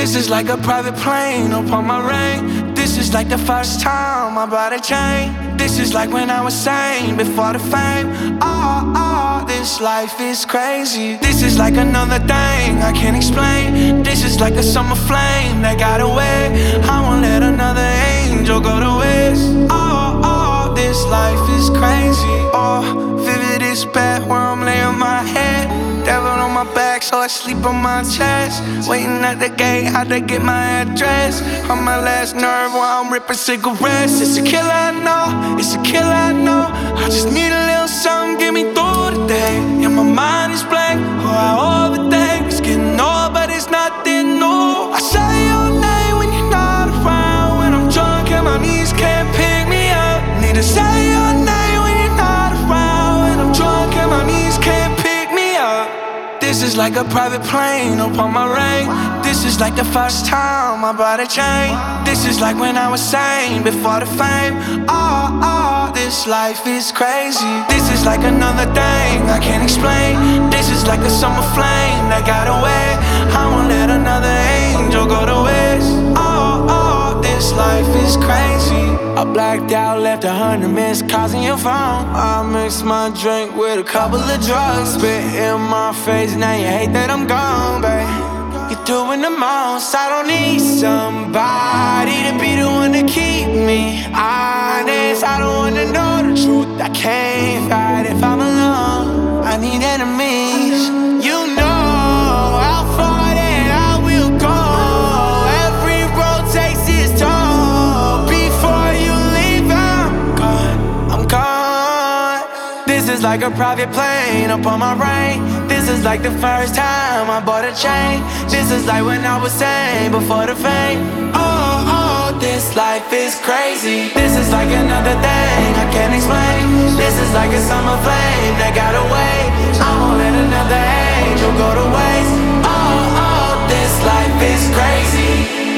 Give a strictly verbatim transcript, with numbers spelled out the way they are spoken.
This is like a private plane upon my rain. This is like the first time I bought a chain. This is like when I was sane before the fame. Oh, oh, this life is crazy. This is like another thing I can't explain. This is like a summer flame that got away. I won't let another angel go to waste. Oh, oh, this life is crazy. Oh, vivid is bad where I'm laying my head. Devil on my back, so I sleep on my chest. Waiting at the gate, had to get my address. On my last nerve while I'm ripping cigarettes. It's a killer, I know, it's a killer, I know. I just need a little something, get me through the day. Yeah, my mind is blank, oh, I overthink. It's getting old, but it's nothing new. I say your name when you're not around. When I'm drunk and my knees can't pick me up. Need to say your name when you're not around. When I'm drunk and my knees can't pick me up. This is like a private plane upon my rain. This is like the first time I bought a chain. This is like when I was sane before the fame. Oh, oh, this life is crazy. This is like another thing I can't explain. This is like a summer flame that got away. I won't let another angel go to waste. Oh, oh, this life is crazy. I blacked out, left a hundred missed calls on your phone. I mixed my drink with a couple of drugs. Spit in my face, now you hate that I'm gone, babe. You're doing the most, I don't need somebody to be the one to keep me honest. I don't wanna know the truth, I can't fight if I'm alone. I need enemies, you know how far that I will go. Every road takes its toll. Before you leave, I'm gone, I'm gone. This is like a private plane upon my rain. This is like the first time I bought a chain. This is like when I was sane before the fame. Oh, oh, this life is crazy. This is like another thing I can't explain. This is like a summer flame that got away. I won't let another angel go to waste. Oh, oh, this life is crazy.